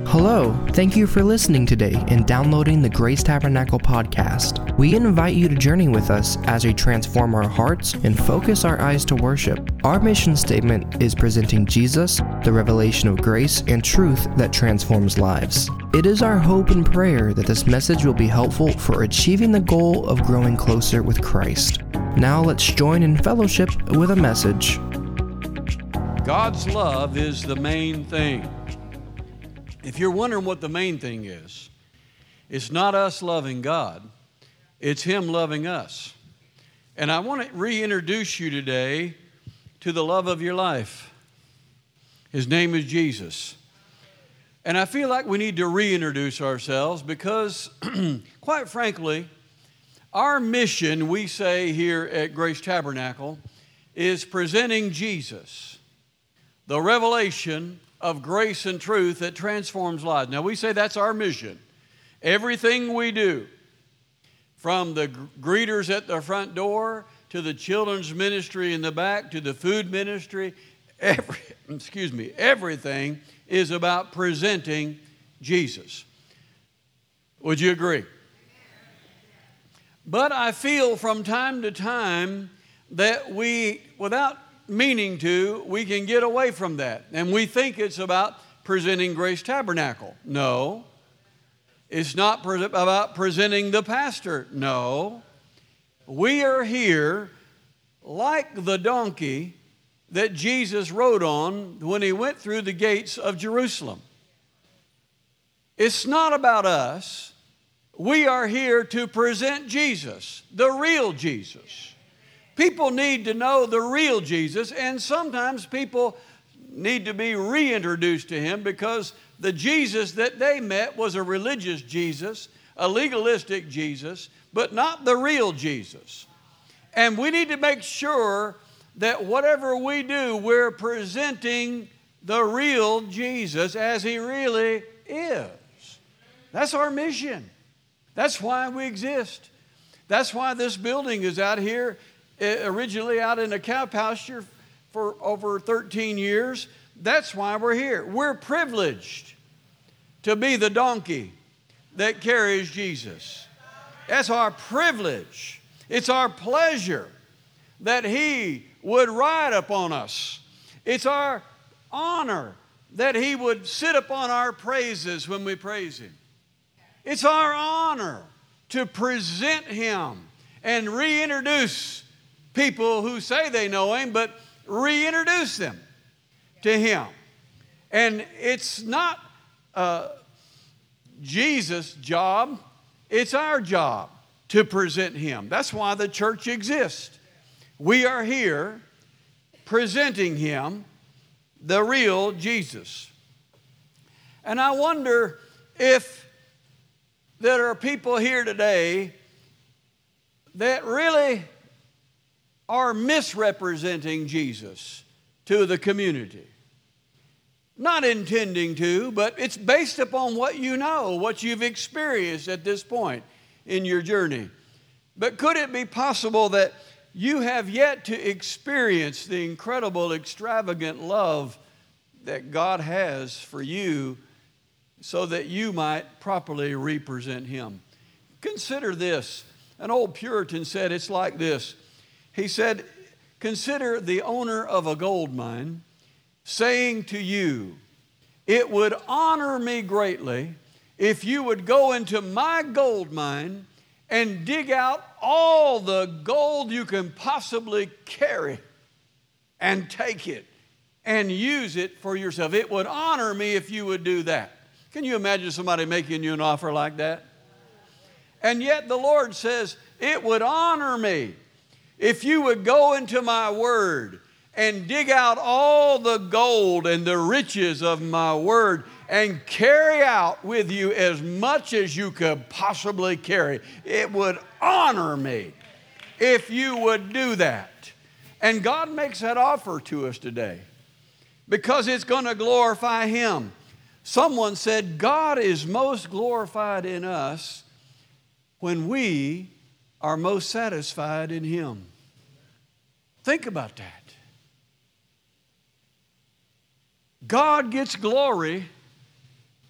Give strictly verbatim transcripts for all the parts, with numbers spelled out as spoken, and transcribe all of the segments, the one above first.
Hello, thank you for listening today and downloading the Grace Tabernacle podcast. We invite you to journey with us as we transform our hearts and focus our eyes to worship. Our mission statement is presenting Jesus, the revelation of grace and truth that transforms lives. It is our hope and prayer that this message will be helpful for achieving the goal of growing closer with Christ. Now let's join in fellowship with a message. God's love is the main thing. If you're wondering what the main thing is, it's not us loving God, it's Him loving us. And I want to reintroduce you today to the love of your life. His name is Jesus. And I feel like we need to reintroduce ourselves because, quite frankly, our mission, we say here at Grace Tabernacle, is presenting Jesus, the revelation of grace and truth that transforms lives. Now, we say that's our mission. Everything we do, from the greeters at the front door to the children's ministry in the back to the food ministry, every, excuse me, everything is about presenting Jesus. Would you agree? But I feel from time to time that we, without meaning to, we can get away from that. And we think it's about presenting Grace Tabernacle. No. It's not pre- about presenting the pastor. No. We are here like the donkey that Jesus rode on when He went through the gates of Jerusalem. It's not about us. We are here to present Jesus, the real Jesus. People need to know the real Jesus, and sometimes people need to be reintroduced to Him because the Jesus that they met was a religious Jesus, a legalistic Jesus, but not the real Jesus. And we need to make sure that whatever we do, we're presenting the real Jesus as He really is. That's our mission. That's why we exist. That's why this building is out here, originally out in a cow pasture for over thirteen years. That's why we're here. We're privileged to be the donkey that carries Jesus. That's our privilege. It's our pleasure that He would ride upon us. It's our honor that He would sit upon our praises when we praise Him. It's our honor to present Him and reintroduce people who say they know Him, but reintroduce them to Him. And it's not uh, Jesus' job, it's our job to present Him. That's why the church exists. We are here presenting Him, the real Jesus. And I wonder if there are people here today that really are misrepresenting Jesus to the community. Not intending to, but it's based upon what you know, what you've experienced at this point in your journey. But could it be possible that you have yet to experience the incredible, extravagant love that God has for you so that you might properly represent Him? Consider this. An old Puritan said it's like this. He said, consider the owner of a gold mine saying to you, it would honor me greatly if you would go into my gold mine and dig out all the gold you can possibly carry and take it and use it for yourself. It would honor me if you would do that. Can you imagine somebody making you an offer like that? And yet the Lord says, it would honor me if you would go into my word and dig out all the gold and the riches of my word and carry out with you as much as you could possibly carry. It would honor me if you would do that. And God makes that offer to us today because it's going to glorify Him. Someone said, God is most glorified in us when we are most satisfied in Him. Think about that. God gets glory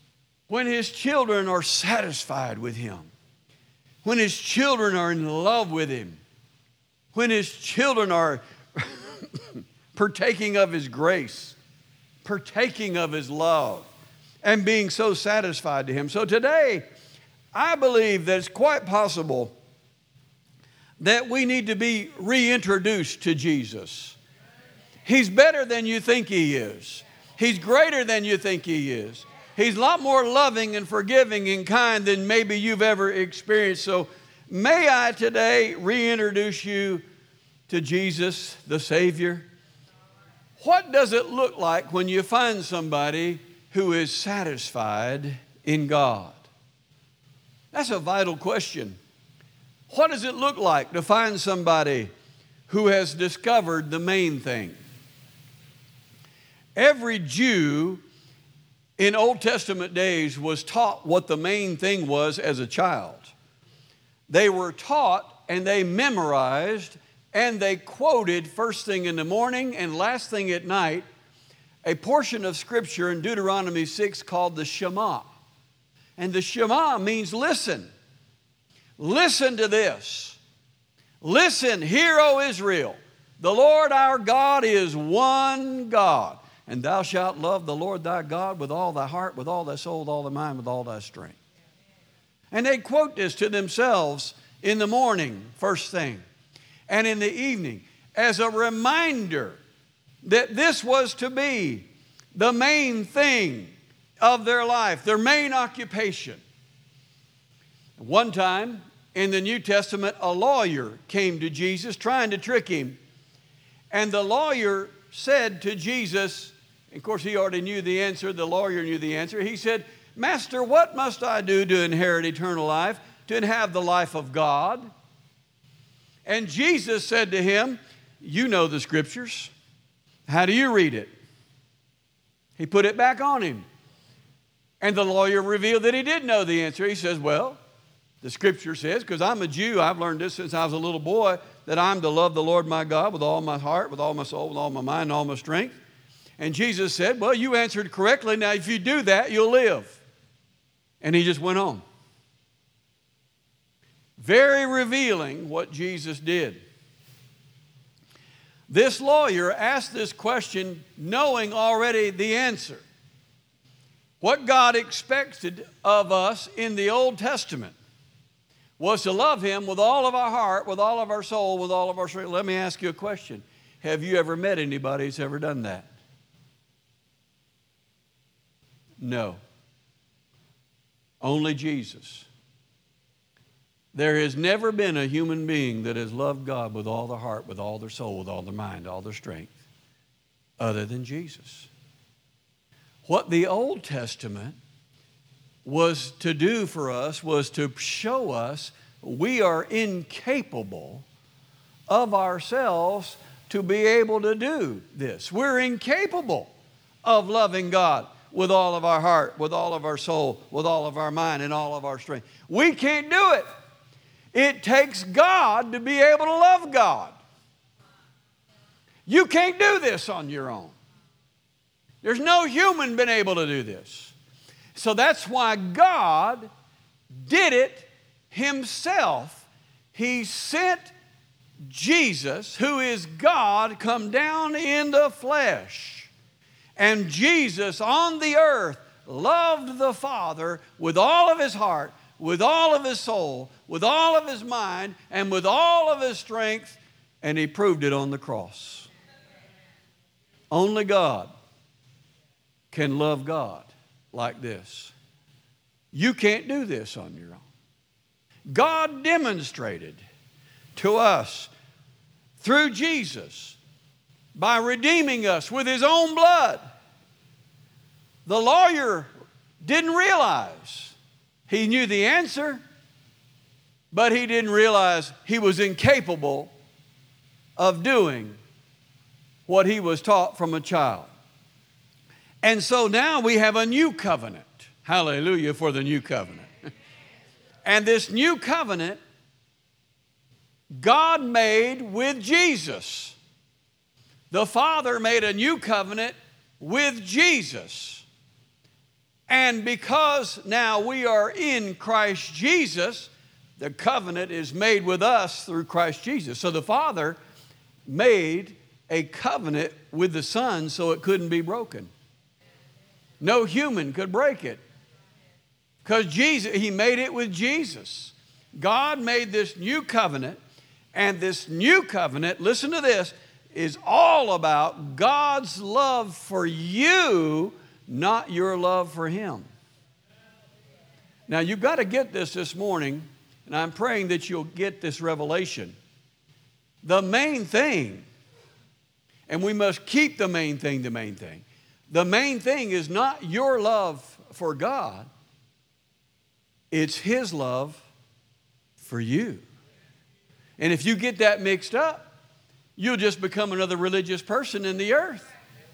when His children are satisfied with Him, when His children are in love with Him, when His children are partaking of His grace, partaking of His love, and being so satisfied to Him. So today, I believe that it's quite possible that we need to be reintroduced to Jesus. He's better than you think He is. He's greater than you think He is. He's a lot more loving and forgiving and kind than maybe you've ever experienced. So may I today reintroduce you to Jesus, the Savior? What does it look like when you find somebody who is satisfied in God? That's a vital question. What does it look like to find somebody who has discovered the main thing? Every Jew in Old Testament days was taught what the main thing was as a child. They were taught and they memorized and they quoted first thing in the morning and last thing at night a portion of Scripture in Deuteronomy six called the Shema. And the Shema means listen. Listen to this. Listen, hear, O Israel, the Lord our God is one God. And thou shalt love the Lord thy God with all thy heart, with all thy soul, with all thy mind, with all thy strength. And they quote this to themselves in the morning, first thing, and in the evening, as a reminder that this was to be the main thing of their life, their main occupation. One time in the New Testament, a lawyer came to Jesus trying to trick Him. And the lawyer said to Jesus, of course, he already knew the answer. The lawyer knew the answer. He said, Master, what must I do to inherit eternal life, to inhabit the life of God? And Jesus said to him, you know the Scriptures. How do you read it? He put it back on him. And the lawyer revealed that he did know the answer. He says, well, the Scripture says, because I'm a Jew, I've learned this since I was a little boy, that I'm to love the Lord my God with all my heart, with all my soul, with all my mind, and all my strength. And Jesus said, well, you answered correctly. Now, if you do that, you'll live. And he just went on. Very revealing what Jesus did. This lawyer asked this question knowing already the answer. What God expected of us in the Old Testament was to love Him with all of our heart, with all of our soul, with all of our strength. Let me ask you a question. Have you ever met anybody who's ever done that? No. Only Jesus. There has never been a human being that has loved God with all their heart, with all their soul, with all their mind, all their strength, other than Jesus. What the Old Testament was to do for us was to show us we are incapable of ourselves to be able to do this. We're incapable of loving God with all of our heart, with all of our soul, with all of our mind, and all of our strength. We can't do it. It takes God to be able to love God. You can't do this on your own. There's no human been able to do this. So that's why God did it Himself. He sent Jesus, who is God, come down in the flesh. And Jesus on the earth loved the Father with all of His heart, with all of His soul, with all of His mind, and with all of His strength, and He proved it on the cross. Only God can love God like this. You can't do this on your own. God demonstrated to us through Jesus by redeeming us with His own blood. The lawyer didn't realize. He knew the answer, but he didn't realize he was incapable of doing what he was taught from a child. And so now we have a new covenant. Hallelujah for the new covenant. And this new covenant, God made with Jesus. The Father made a new covenant with Jesus. And because now we are in Christ Jesus, the covenant is made with us through Christ Jesus. So the Father made a covenant with the Son so it couldn't be broken. No human could break it. Because Jesus, He made it with Jesus. God made this new covenant, and this new covenant, listen to this, is all about God's love for you, not your love for Him. Now, you've got to get this this morning, and I'm praying that you'll get this revelation. The main thing, and we must keep the main thing the main thing, the main thing is not your love for God, it's His love for you. And if you get that mixed up, you'll just become another religious person in the earth.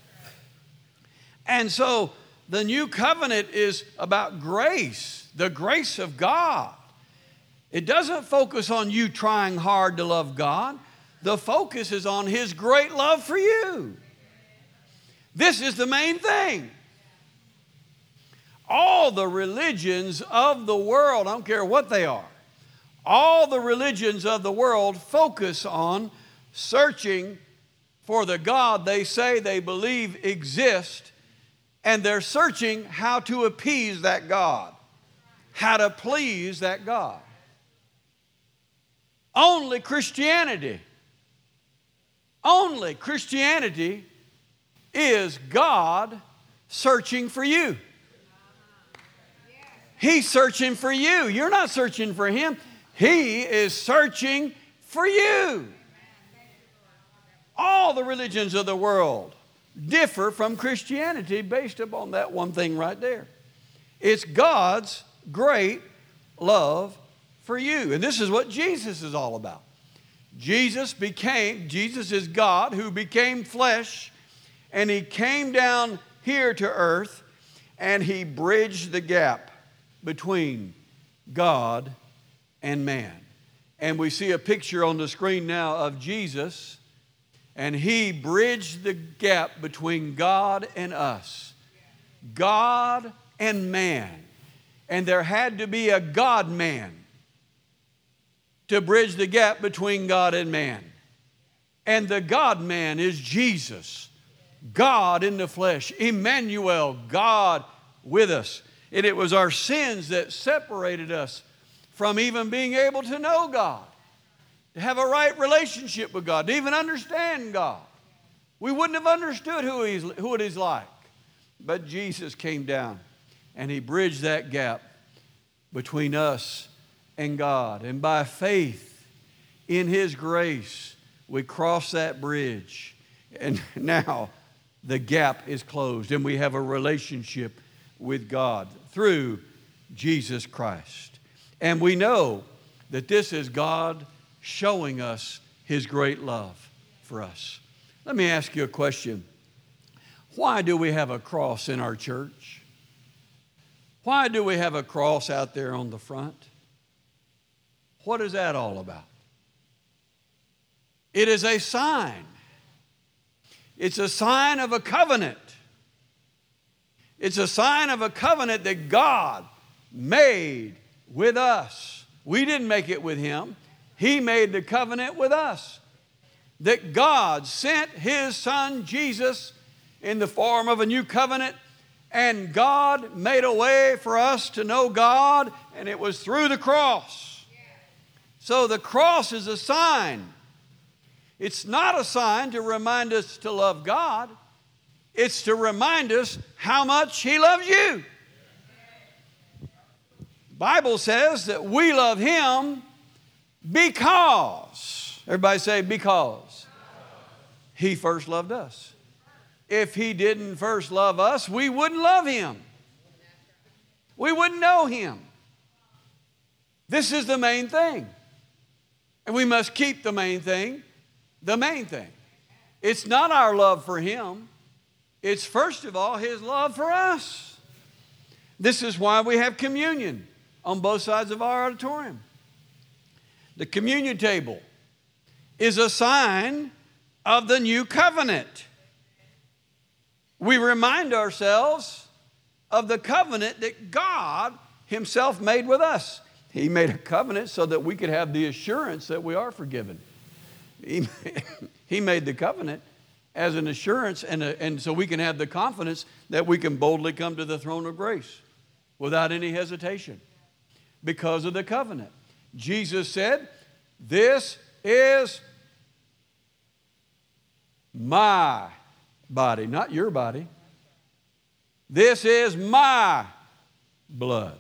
And so the new covenant is about grace, the grace of God. It doesn't focus on you trying hard to love God. The focus is on His great love for you. This is the main thing. All the religions of the world, I don't care what they are, all the religions of the world focus on searching for the God they say they believe exists, and they're searching how to appease that God, how to please that God. Only Christianity, only Christianity is God searching for you. He's searching for you. You're not searching for Him. He is searching for you. All the religions of the world differ from Christianity based upon that one thing right there. It's God's great love for you. And this is what Jesus is all about. Jesus became, Jesus is God who became flesh, and He came down here to earth, and He bridged the gap between God and man. And we see a picture on the screen now of Jesus, and He bridged the gap between God and us. God and man. And there had to be a God-man to bridge the gap between God and man. And the God-man is Jesus, God in the flesh, Emmanuel, God with us. And it was our sins that separated us from even being able to know God, to have a right relationship with God, to even understand God. We wouldn't have understood who, he's, who it is like. But Jesus came down and He bridged that gap between us and God. And by faith in His grace, we cross that bridge. And now the gap is closed and we have a relationship with God through Jesus Christ. And we know that this is God showing us His great love for us. Let me ask you a question. Why do we have a cross in our church? Why do we have a cross out there on the front? What is that all about? It is a sign. It's a sign of a covenant. It's a sign of a covenant that God made with us. We didn't make it with Him. He made the covenant with us. That God sent His Son Jesus in the form of a new covenant, and God made a way for us to know God, and it was through the cross. So the cross is a sign. It's not a sign to remind us to love God. It's to remind us how much He loves you. The Bible says that we love Him because, everybody say because, He first loved us. If He didn't first love us, we wouldn't love Him. We wouldn't know Him. This is the main thing. And we must keep the main thing the main thing. It's not our love for Him. It's first of all His love for us. This is why we have communion on both sides of our auditorium. The communion table is a sign of the new covenant. We remind ourselves of the covenant that God himself made with us. He made a covenant so that we could have the assurance that we are forgiven. He, he made the covenant as an assurance, and, a, and so we can have the confidence that we can boldly come to the throne of grace without any hesitation because of the covenant. Jesus said, "This is my body," not your body. "This is my blood."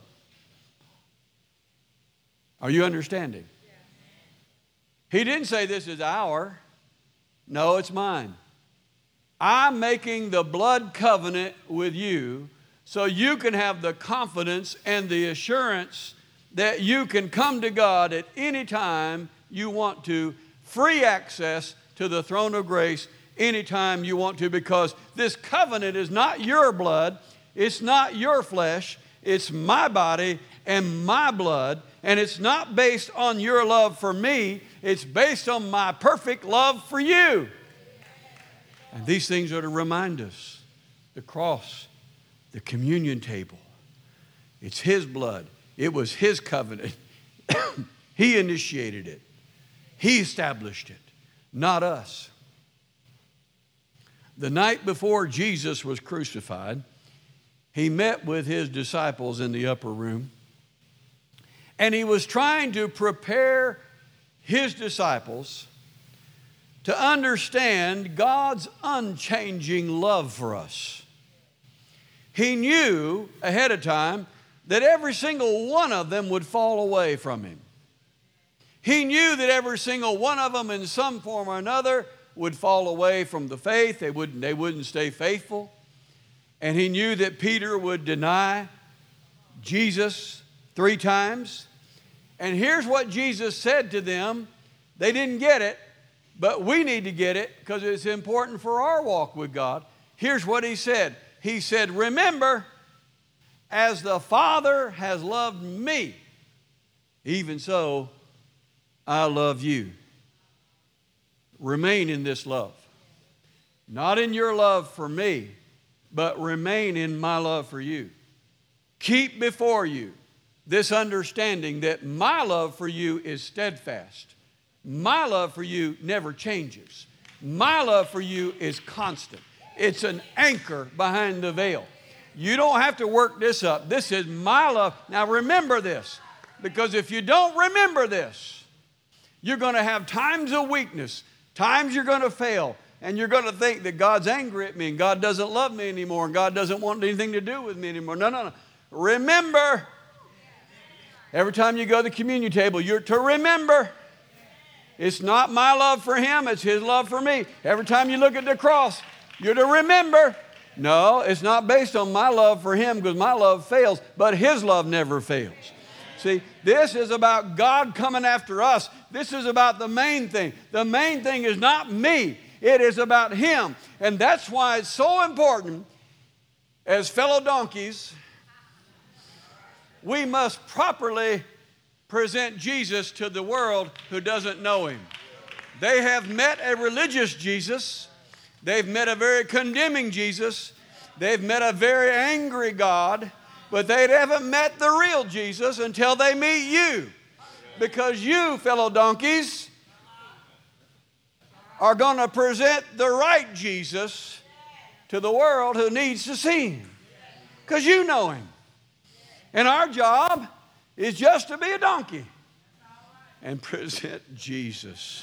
Are you understanding? He didn't say this is our. No, it's mine. I'm making the blood covenant with you so you can have the confidence and the assurance that you can come to God at any time you want to, free access to the throne of grace anytime you want to, because this covenant is not your blood, it's not your flesh, it's my body and my blood, and it's not based on your love for me, it's based on my perfect love for you. And these things are to remind us. The cross, the communion table, it's His blood. It was His covenant. He initiated it. He established it, not us. The night before Jesus was crucified, He met with His disciples in the upper room, and He was trying to prepare His disciples to understand God's unchanging love for us. He knew ahead of time that every single one of them would fall away from Him. He knew that every single one of them in some form or another would fall away from the faith. They wouldn't, they wouldn't stay faithful. And He knew that Peter would deny Jesus three times. And here's what Jesus said to them. They didn't get it, but we need to get it because it's important for our walk with God. Here's what He said. He said, "Remember, as the Father has loved me, even so I love you." Remain in this love. Not in your love for me, but remain in my love for you. Keep before you this understanding that my love for you is steadfast. My love for you never changes. My love for you is constant. It's an anchor behind the veil. You don't have to work this up. This is my love. Now remember this, because if you don't remember this, you're going to have times of weakness, times you're going to fail, and you're going to think that God's angry at me and God doesn't love me anymore and God doesn't want anything to do with me anymore. No, no, no. Remember. Every time you go to the communion table, you're to remember. It's not my love for Him, it's His love for me. Every time you look at the cross, you're to remember. No, it's not based on my love for Him because my love fails, but His love never fails. See, this is about God coming after us. This is about the main thing. The main thing is not me. It is about Him. And that's why it's so important as fellow donkeys, we must properly present Jesus to the world who doesn't know Him. They have met a religious Jesus. They've met a very condemning Jesus. They've met a very angry God. But they haven't met the real Jesus until they meet you. Because you, fellow donkeys, are going to present the right Jesus to the world who needs to see Him. Because you know Him. And our job is just to be a donkey and present Jesus.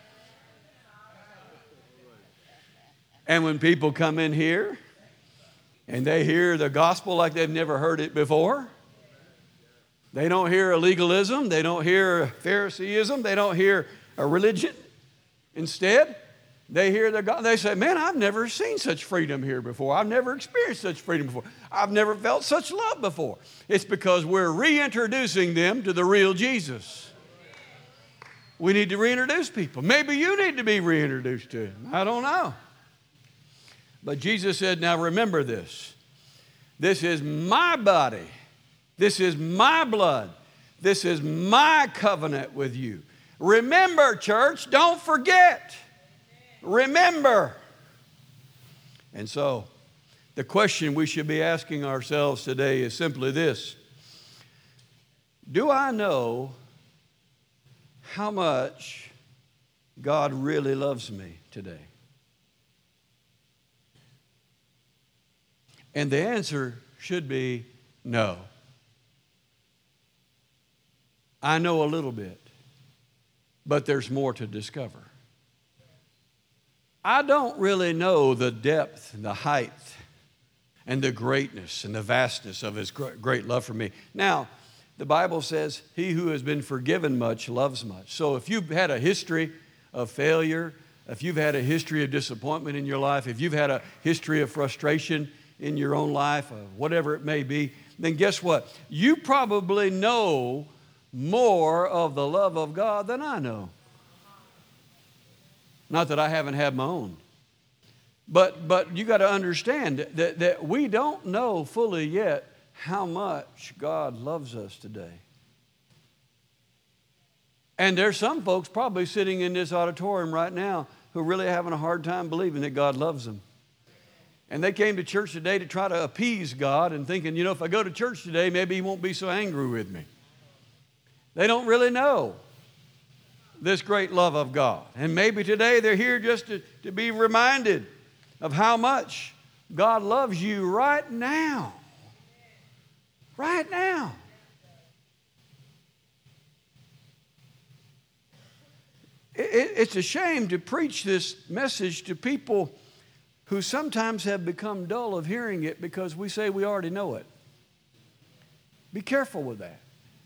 And when people come in here and they hear the gospel like they've never heard it before, they don't hear a legalism, they don't hear a Phariseeism, they don't hear a religion. Instead, they hear the God. They say, "Man, I've never seen such freedom here before. I've never experienced such freedom before. I've never felt such love before." It's because we're reintroducing them to the real Jesus. We need to reintroduce people. Maybe you need to be reintroduced to Him. I don't know. But Jesus said, "Now remember this. This is my body. This is my blood. This is my covenant with you." Remember, church, don't forget. Remember. And so, The question we should be asking ourselves today is simply this: do I know how much God really loves me today? And the answer should be no. I know a little bit, but there's more to discover. I don't really know the depth and the height and the greatness and the vastness of His great love for me. Now, the Bible says, he who has been forgiven much loves much. So if you've had a history of failure, if you've had a history of disappointment in your life, if you've had a history of frustration in your own life, or whatever it may be, then guess what? You probably know more of the love of God than I know. Not that I haven't had my own. But, but you got to understand that, that we don't know fully yet how much God loves us today. And there's some folks probably sitting in this auditorium right now who are really having a hard time believing that God loves them. And they came to church today to try to appease God and thinking, you know, if I go to church today, maybe He won't be so angry with me. They don't really know this great love of God. And maybe today they're here just to, to be reminded of how much God loves you right now. Right now. It, it, it's a shame to preach this message to people who sometimes have become dull of hearing it because we say we already know it. Be careful with that.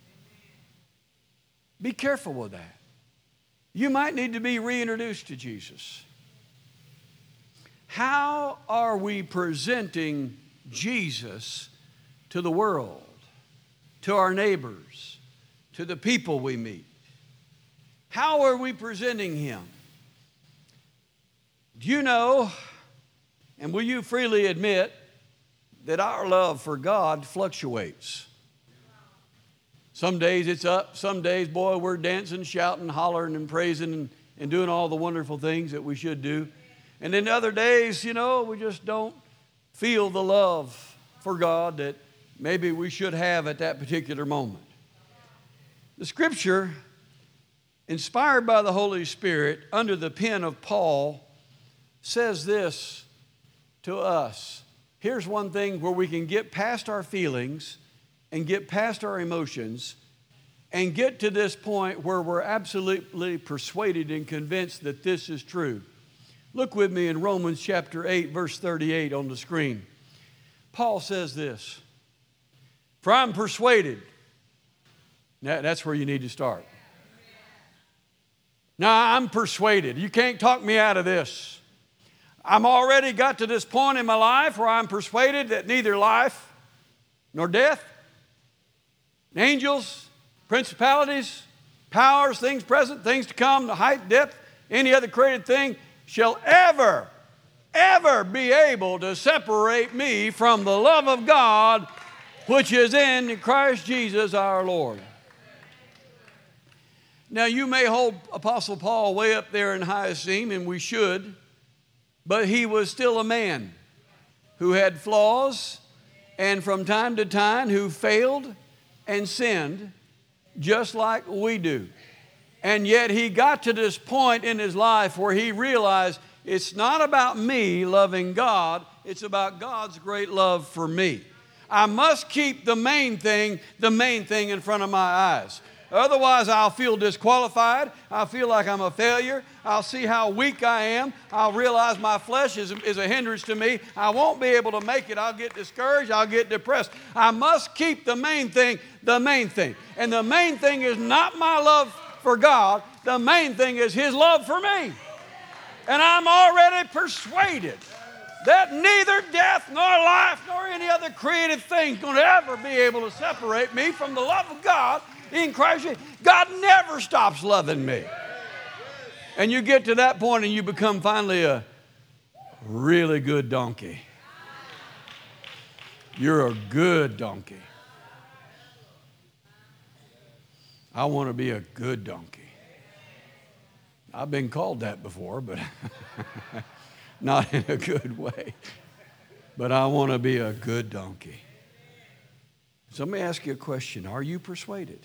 Be careful with that. You might need to be reintroduced to Jesus. How are we presenting Jesus to the world, to our neighbors, to the people we meet? How are we presenting Him? Do you know, and will you freely admit, that our love for God fluctuates? Some days it's up, some days, boy, we're dancing, shouting, hollering, and praising, and, and doing all the wonderful things that we should do. And then other days, you know, we just don't feel the love for God that maybe we should have at that particular moment. The Scripture, inspired by the Holy Spirit, under the pen of Paul, says this to us. Here's one thing where we can get past our feelings and get past our emotions and get to this point where we're absolutely persuaded and convinced that this is true. Look with me in Romans chapter eight, verse thirty-eight on the screen. Paul says this: for I'm persuaded. Now, that's where you need to start. Now, I'm persuaded. You can't talk me out of this. I'm already got to this point in my life where I'm persuaded that neither life nor death, angels, principalities, powers, things present, things to come, the height, depth, any other created thing shall ever, ever be able to separate me from the love of God which is in Christ Jesus our Lord. Now, you may hold Apostle Paul way up there in high esteem, and we should, but he was still a man who had flaws and from time to time who failed and sinned just like we do. And yet he got to this point in his life where he realized it's not about me loving God, it's about God's great love for me. I must keep the main thing, the main thing in front of my eyes. Otherwise, I'll feel disqualified. I'll feel like I'm a failure. I'll see how weak I am. I'll realize my flesh is, is a hindrance to me. I won't be able to make it. I'll get discouraged. I'll get depressed. I must keep the main thing, the main thing. And the main thing is not my love for God. The main thing is His love for me. And I'm already persuaded that neither death nor life nor any other created thing is going to ever be able to separate me from the love of God in Christ Jesus. God never stops loving me. And you get to that point and you become finally a really good donkey. You're a good donkey. I want to be a good donkey. I've been called that before, but not in a good way. but I want to be a good donkey. So let me ask you a question. Are you persuaded?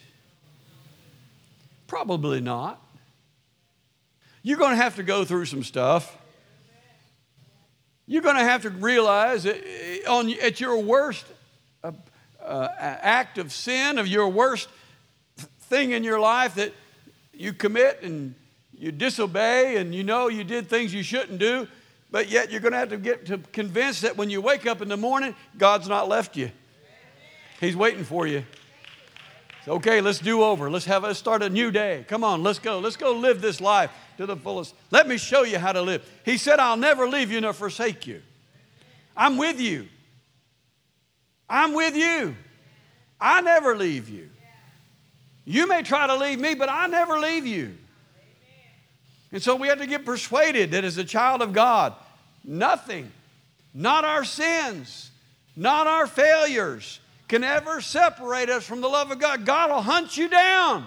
Probably not. You're going to have to go through some stuff. You're going to have to realize that on, at your worst uh, uh, act of sin, of your worst thing in your life that you commit and you disobey and you know you did things you shouldn't do, but yet you're going to have to get to convinced that when you wake up in the morning, God's not left you. He's waiting for you. So, okay, let's do over. Let's have us start a new day. Come on, let's go. Let's go live this life to the fullest. Let me show you how to live. He said, I'll never leave you nor forsake you. I'm with you. I'm with you. I never leave you. You may try to leave me, but I never leave you. And so we have to get persuaded that as a child of God, nothing, not our sins, not our failures, can ever separate us from the love of God. God will hunt you down.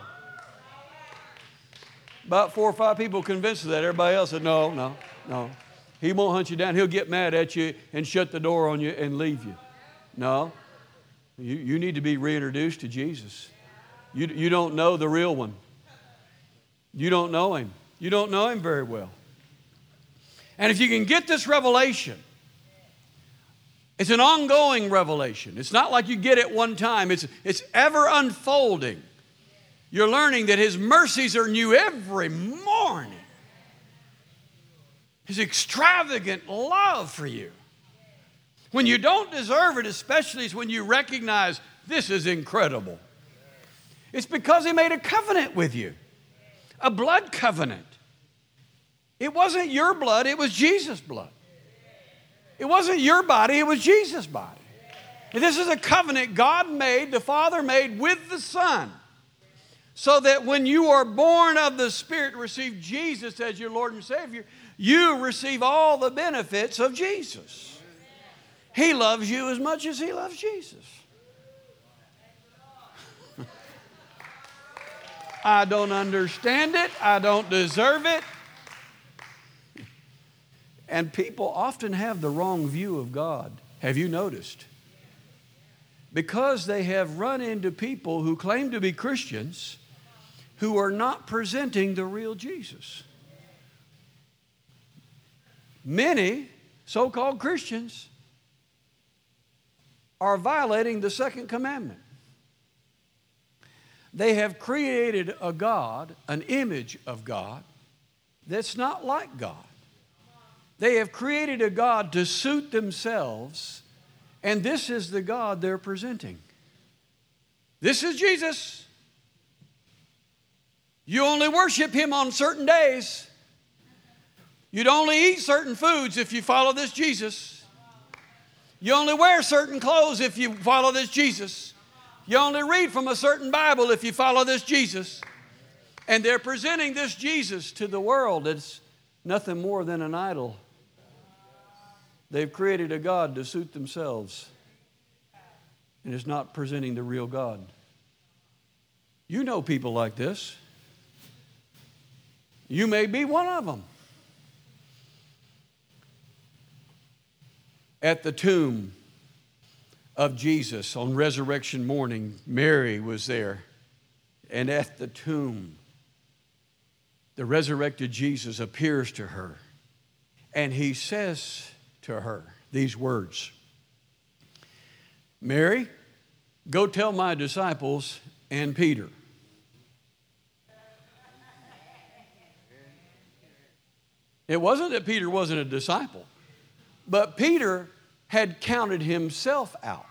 About four or five people convinced of that. Everybody else said, no, no, no. He won't hunt you down. He'll get mad at you and shut the door on you and leave you. No. You, you need to be reintroduced to Jesus. You, you don't know the real one. You don't know him. You don't know him very well. And if you can get this revelation, it's an ongoing revelation. It's not like you get it one time. It's, it's ever unfolding. You're learning that his mercies are new every morning. His extravagant love for you. When you don't deserve it, especially is when you recognize this is incredible. It's because he made a covenant with you. A blood covenant. It wasn't your blood, it was Jesus' blood. It wasn't your body, it was Jesus' body. And this is a covenant God made, the Father made with the Son. So that when you are born of the Spirit, receive Jesus as your Lord and Savior, you receive all the benefits of Jesus. He loves you as much as he loves Jesus. I don't understand it. I don't deserve it. And people often have the wrong view of God. Have you noticed? Because they have run into people who claim to be Christians who are not presenting the real Jesus. Many so-called Christians are violating the second commandment. They have created a God, an image of God, that's not like God. They have created a God to suit themselves, and this is the God they're presenting. This is Jesus. You only worship him on certain days. You'd only eat certain foods if you follow this Jesus. You only wear certain clothes if you follow this Jesus. You only read from a certain Bible if you follow this Jesus. And they're presenting this Jesus to the world. It's nothing more than an idol. They've created a God to suit themselves. And it's not presenting the real God. You know people like this. You may be one of them. At the tomb of Jesus on resurrection morning, Mary was there. And at the tomb, the resurrected Jesus appears to her. And he says to her these words, Mary, go tell my disciples and Peter. It wasn't that Peter wasn't a disciple, but Peter had counted himself out.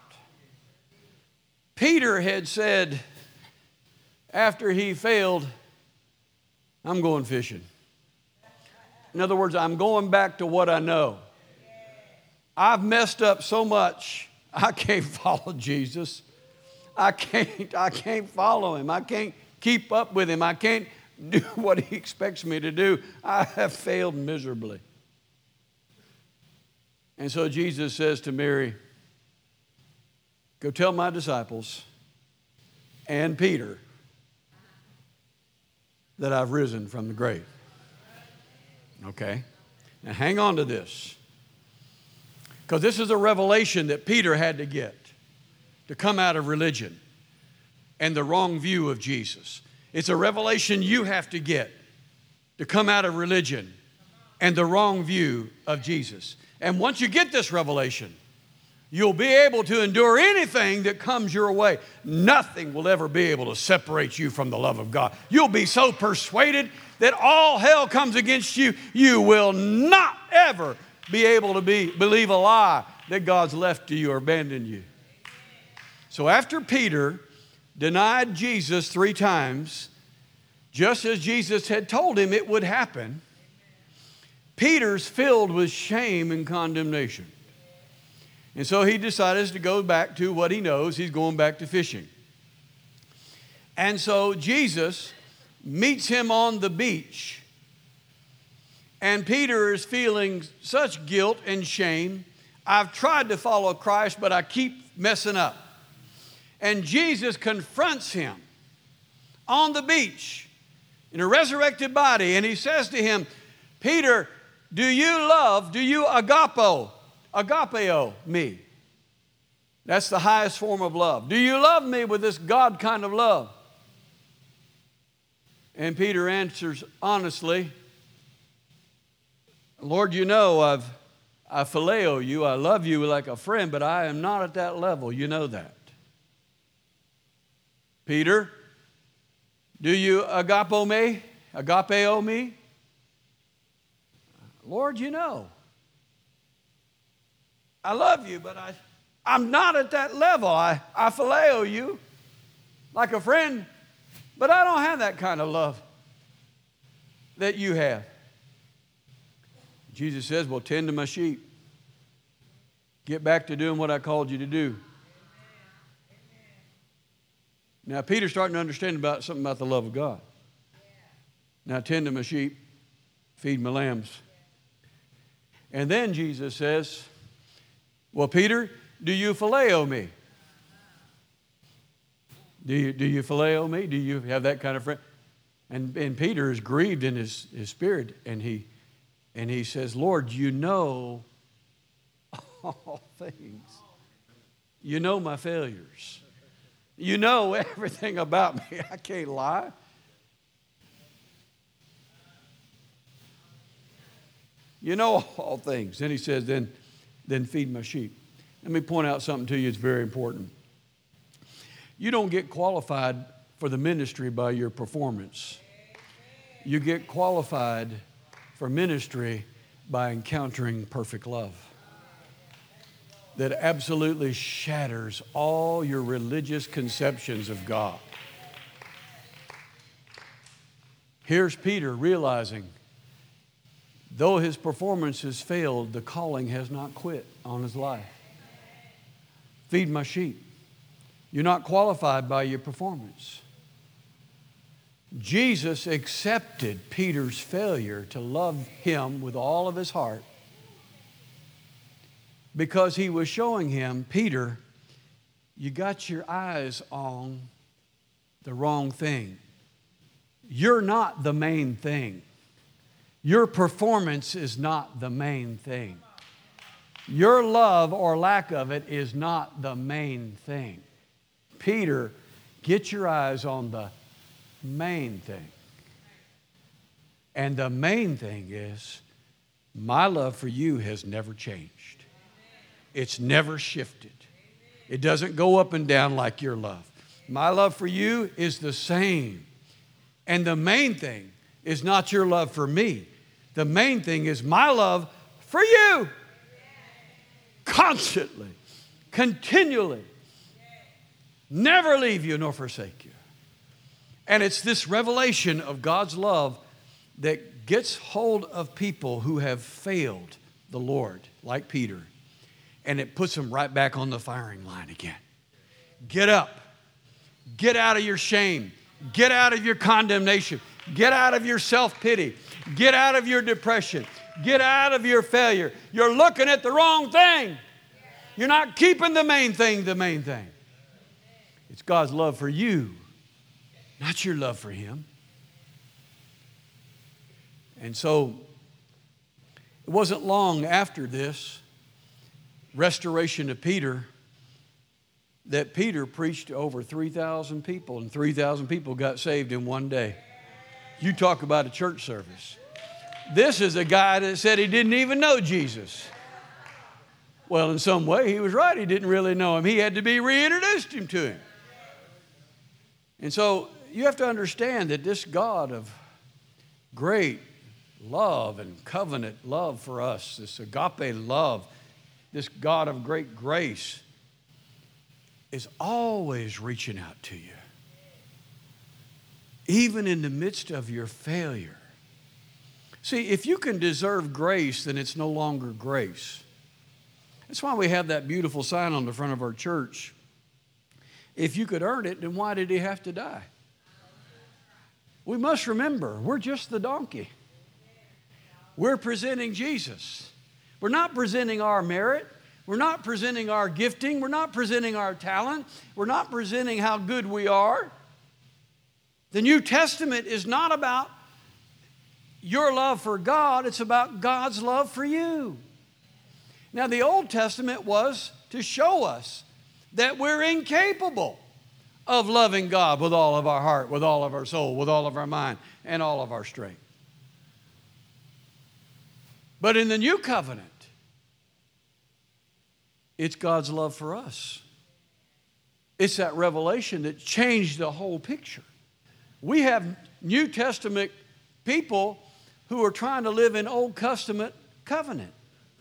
Peter had said, after he failed, I'm going fishing. In other words, I'm going back to what I know. I've messed up so much, I can't follow Jesus. I can't, I can't follow him. I can't keep up with him. I can't do what he expects me to do. I have failed miserably. And so Jesus says to Mary, go tell my disciples and Peter that I've risen from the grave. Okay? Now hang on to this. Because this is a revelation that Peter had to get to come out of religion and the wrong view of Jesus. It's a revelation you have to get to come out of religion and the wrong view of Jesus. And once you get this revelation, you'll be able to endure anything that comes your way. Nothing will ever be able to separate you from the love of God. You'll be so persuaded that all hell comes against you, you will not ever be able to be, believe a lie that God's left to you or abandoned you. So after Peter denied Jesus three times, just as Jesus had told him it would happen, Peter's filled with shame and condemnation. And so he decides to go back to what he knows. He's going back to fishing. And so Jesus meets him on the beach. And Peter is feeling such guilt and shame. I've tried to follow Christ, but I keep messing up. And Jesus confronts him on the beach in a resurrected body. And he says to him, Peter, do you love, do you agapo, agapeo me? That's the highest form of love. Do you love me with this God kind of love? And Peter answers honestly, Lord, you know I've, I phileo you, I love you like a friend, but I am not at that level. You know that. Peter, do you agapo me, agapeo me? Lord, you know. I love you, but I, I'm not at that level. I, I phileo you like a friend, but I don't have that kind of love that you have. Jesus says, well, tend to my sheep. Get back to doing what I called you to do. Now, Peter's starting to understand about something about the love of God. Now, tend to my sheep, feed my lambs. And then Jesus says, well, Peter, do you phileo me? Do you, do you phileo me? Do you have that kind of friend? And, and Peter is grieved in his, his spirit, and he, and he says, Lord, you know all things. You know my failures. You know everything about me. I can't lie. You know all things. Then he says, then, then feed my sheep. Let me point out something to you that's very important. You don't get qualified for the ministry by your performance. You get qualified for ministry by encountering perfect love that absolutely shatters all your religious conceptions of God. Here's Peter realizing, though his performance has failed, the calling has not quit on his life. Feed my sheep. You're not qualified by your performance. Jesus accepted Peter's failure to love him with all of his heart because he was showing him, Peter, you got your eyes on the wrong thing. You're not the main thing. Your performance is not the main thing. Your love or lack of it is not the main thing. Peter, get your eyes on the main thing. And the main thing is, my love for you has never changed. It's never shifted. It doesn't go up and down like your love. My love for you is the same. And the main thing is not your love for me. The main thing is my love for you. Constantly, continually. Never leave you nor forsake you. And it's this revelation of God's love that gets hold of people who have failed the Lord, like Peter, and it puts them right back on the firing line again. Get up. Get out of your shame. Get out of your condemnation. Get out of your self-pity. Get out of your depression. Get out of your failure. You're looking at the wrong thing. You're not keeping the main thing the main thing. It's God's love for you, not your love for Him. And so it wasn't long after this restoration of Peter that Peter preached to over three thousand people, and three thousand people got saved in one day. You talk about a church service. This is a guy that said he didn't even know Jesus. Well, in some way, he was right. He didn't really know him. He had to be reintroduced him to him. And so you have to understand that this God of great love and covenant love for us, this agape love, this God of great grace, is always reaching out to you. Even in the midst of your failure. See, if you can deserve grace, then it's no longer grace. That's why we have that beautiful sign on the front of our church. If you could earn it, then why did he have to die? We must remember, we're just the donkey. We're presenting Jesus. We're not presenting our merit. We're not presenting our gifting. We're not presenting our talent. We're not presenting how good we are. The New Testament is not about your love for God. It's about God's love for you. Now, the Old Testament was to show us that we're incapable of loving God with all of our heart, with all of our soul, with all of our mind, and all of our strength. But in the New Covenant, it's God's love for us. It's that revelation that changed the whole picture. We have New Testament people who are trying to live in Old Testament covenant.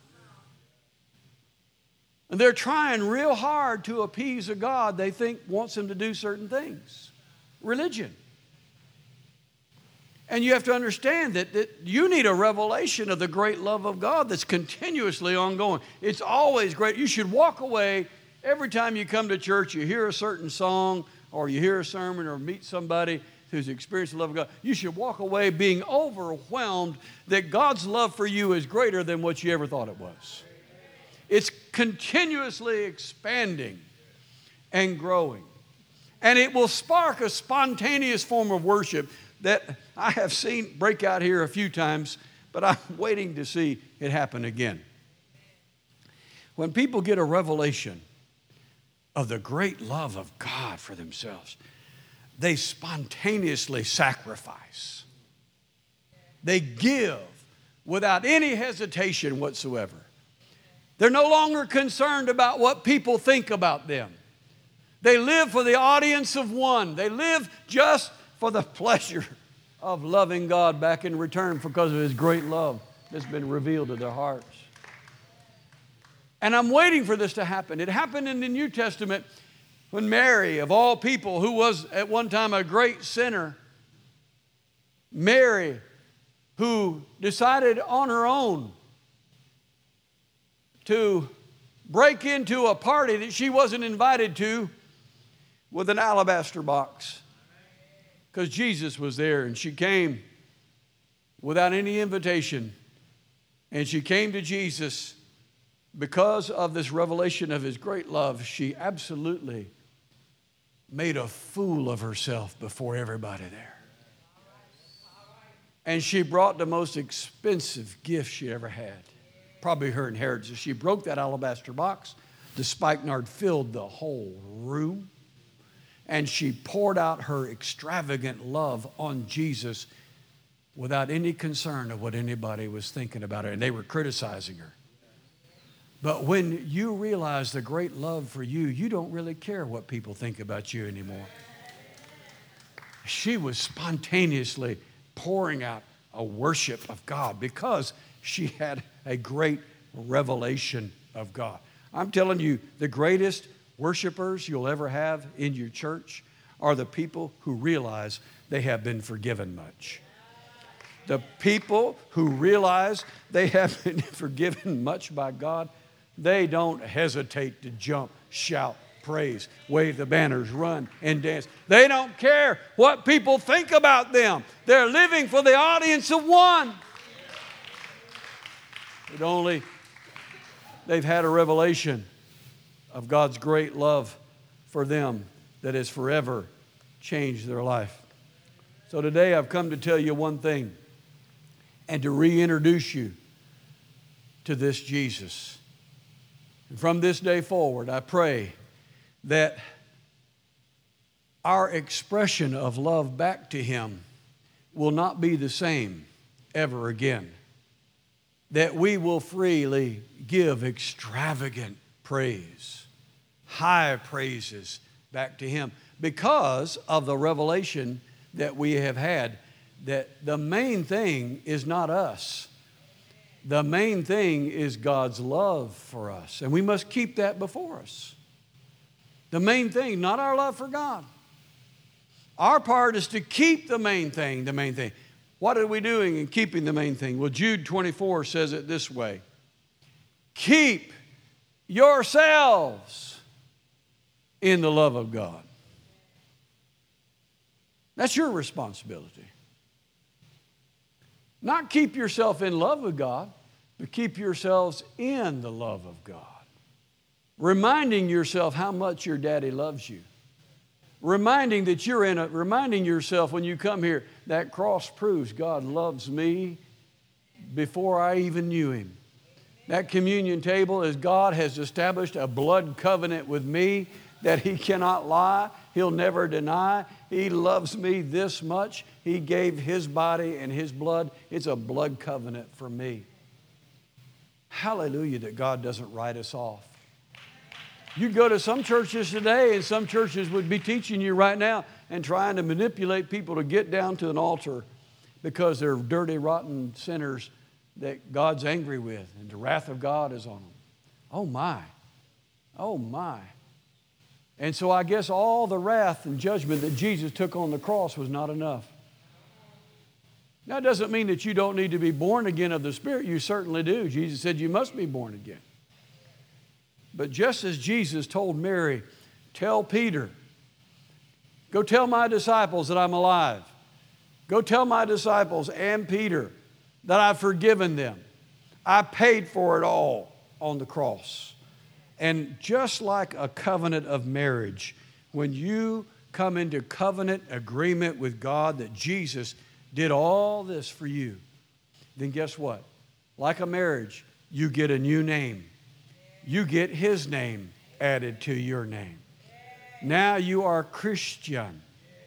And they're trying real hard to appease a God they think wants them to do certain things. Religion. And you have to understand that, that you need a revelation of the great love of God that's continuously ongoing. It's always great. You should walk away every time you come to church, you hear a certain song or you hear a sermon or meet somebody who's experienced the love of God. You should walk away being overwhelmed that God's love for you is greater than what you ever thought it was. It's continuously expanding and growing. And it will spark a spontaneous form of worship that I have seen break out here a few times, but I'm waiting to see it happen again. When people get a revelation of the great love of God for themselves, they spontaneously sacrifice. They give without any hesitation whatsoever. They're no longer concerned about what people think about them. They live for the audience of one. They live just for the pleasure of loving God back in return because of His great love that's been revealed to their hearts. And I'm waiting for this to happen. It happened in the New Testament when Mary, of all people, who was at one time a great sinner, Mary, who decided on her own to break into a party that she wasn't invited to with an alabaster box because Jesus was there, and she came without any invitation, and she came to Jesus because of this revelation of His great love. She absolutely made a fool of herself before everybody there. And she brought the most expensive gift she ever had. Probably her inheritance. She broke that alabaster box. The spikenard filled the whole room. And she poured out her extravagant love on Jesus without any concern of what anybody was thinking about her. And they were criticizing her. But when you realize the great love for you, you don't really care what people think about you anymore. She was spontaneously pouring out a worship of God because she had a great revelation of God. I'm telling you, the greatest worshipers you'll ever have in your church are the people who realize they have been forgiven much. The people who realize they have been forgiven much by God, they don't hesitate to jump, shout, praise, wave the banners, run, and dance. They don't care what people think about them. They're living for the audience of one. But only they've had a revelation of God's great love for them that has forever changed their life. So today I've come to tell you one thing and to reintroduce you to this Jesus. And from this day forward, I pray that our expression of love back to Him will not be the same ever again. That we will freely give extravagant praise, high praises back to Him because of the revelation that we have had that the main thing is not us. The main thing is God's love for us, and we must keep that before us. The main thing, not our love for God. Our part is to keep the main thing, the main thing. What are we doing in keeping the main thing? Well, Jude twenty-four says it this way. Keep yourselves in the love of God. That's your responsibility. Not keep yourself in love with God, but keep yourselves in the love of God. Reminding yourself how much your daddy loves you. Reminding that you're in a, reminding yourself when you come here, that cross proves God loves me before I even knew Him. That communion table is God has established a blood covenant with me that He cannot lie, He'll never deny. He loves me this much. He gave His body and His blood. It's a blood covenant for me. Hallelujah that God doesn't write us off. You go to some churches today, and some churches would be teaching you right now and trying to manipulate people to get down to an altar because they're dirty, rotten sinners that God's angry with, and the wrath of God is on them. Oh my, oh my. And so I guess all the wrath and judgment that Jesus took on the cross was not enough. Now, it doesn't mean that you don't need to be born again of the Spirit. You certainly do. Jesus said you must be born again. But just as Jesus told Mary, tell Peter, go tell my disciples that I'm alive. Go tell my disciples and Peter that I've forgiven them. I paid for it all on the cross. And just like a covenant of marriage, when you come into covenant agreement with God that Jesus did all this for you, then guess what? Like a marriage, you get a new name. You get His name added to your name. Now you are Christian.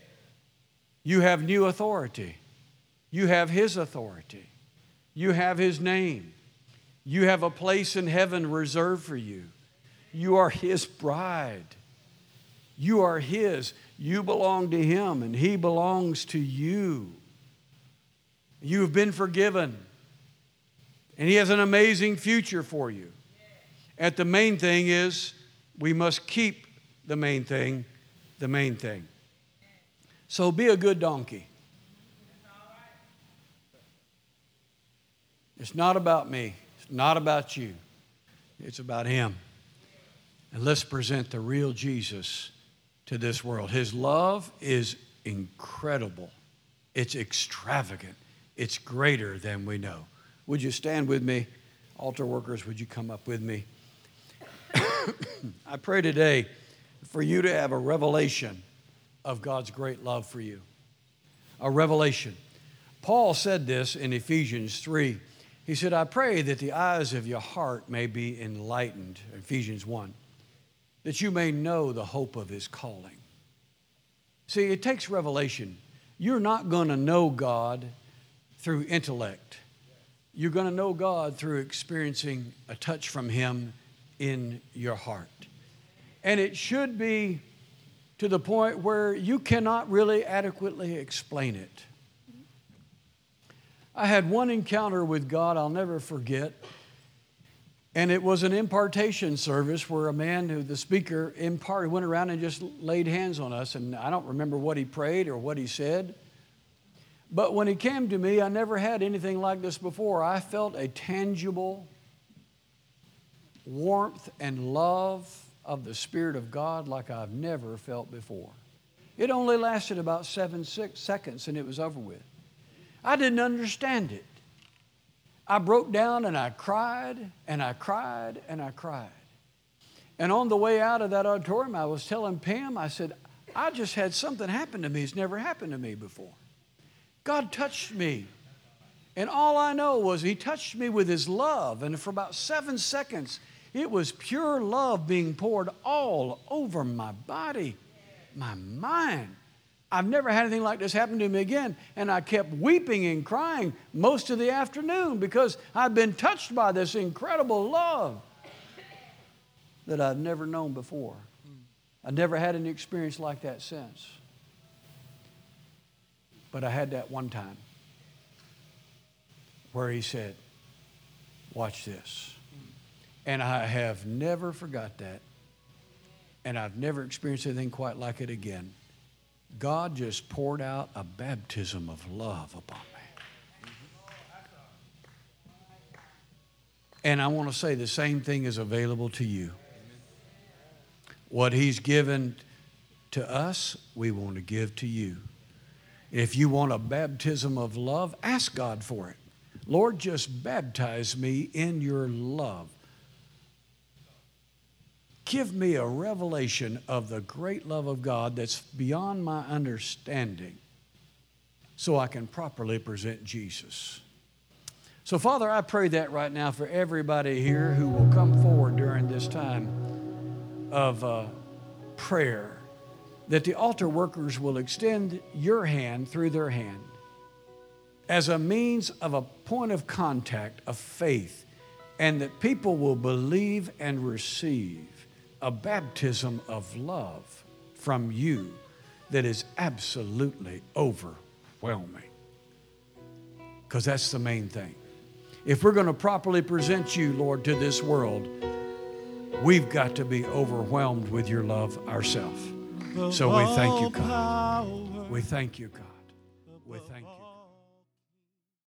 You have new authority. You have His authority. You have His name. You have a place in heaven reserved for you. You are His bride. You are His. You belong to Him, and He belongs to you. You have been forgiven, and He has an amazing future for you. And the main thing is we must keep the main thing, the main thing. So be a good donkey. It's not about me. It's not about you. It's about Him. And let's present the real Jesus to this world. His love is incredible. It's extravagant. It's greater than we know. Would you stand with me? Altar workers, would you come up with me? I pray today for you to have a revelation of God's great love for you. A revelation. Paul said this in Ephesians three. He said, I pray that the eyes of your heart may be enlightened, Ephesians one, that you may know the hope of His calling. See, it takes revelation. You're not going to know God through intellect. You're going to know God through experiencing a touch from Him in your heart. And it should be to the point where you cannot really adequately explain it. I had one encounter with God I'll never forget. And it was an impartation service where a man who the speaker imparted went around and just laid hands on us. And I don't remember what he prayed or what he said. But when he came to me, I never had anything like this before. I felt a tangible warmth and love of the Spirit of God like I've never felt before. It only lasted about seven, six seconds and it was over with. I didn't understand it. I broke down and I cried and I cried and I cried. And on the way out of that auditorium, I was telling Pam, I said, I just had something happen to me. It's never happened to me before. God touched me. And all I know was He touched me with His love. And for about seven seconds, It was pure love being poured all over my body, my mind. I've never had anything like this happen to me again. And I kept weeping and crying most of the afternoon because I've been touched by this incredible love that I've never known before. I've never had any experience like that since. But I had that one time where he said, watch this. And I have never forgot that. And I've never experienced anything quite like it again. God just poured out a baptism of love upon me. And I want to say the same thing is available to you. What he's given to us, we want to give to you. If you want a baptism of love, ask God for it. Lord, just baptize me in your love. Give me a revelation of the great love of God that's beyond my understanding so I can properly present Jesus. So, Father, I pray that right now for everybody here who will come forward during this time of uh, prayer, that the altar workers will extend your hand through their hand as a means of a point of contact of faith, and that people will believe and receive a baptism of love from you that is absolutely overwhelming. Because that's the main thing. If we're going to properly present you, Lord, to this world, we've got to be overwhelmed with your love ourselves. So we thank you, God. We thank you, God. We thank you.